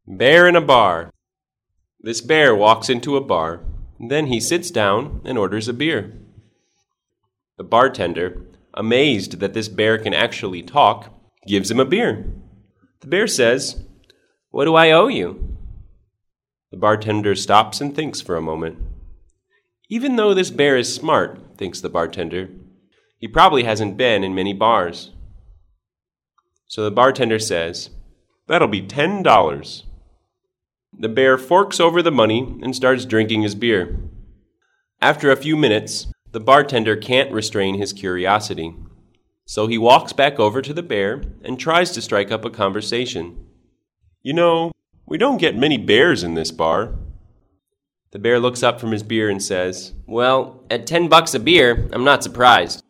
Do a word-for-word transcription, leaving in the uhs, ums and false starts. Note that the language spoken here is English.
Bear in a bar. This bear walks into a bar. Then he sits down and orders a beer. The bartender, amazed that this bear can actually talk, gives him a beer. The bear says, "What do I owe you?" The bartender stops and thinks for a moment. Even though this bear is smart, thinks the bartender, he probably hasn't been in many bars. So the bartender says, "That'll be ten dollars. The bear forks over the money and starts drinking his beer. After a few minutes, the bartender can't restrain his curiosity. So he walks back over to the bear and tries to strike up a conversation. "You know, we don't get many bears in this bar." The bear looks up from his beer and says, "Well, at ten bucks a beer, I'm not surprised."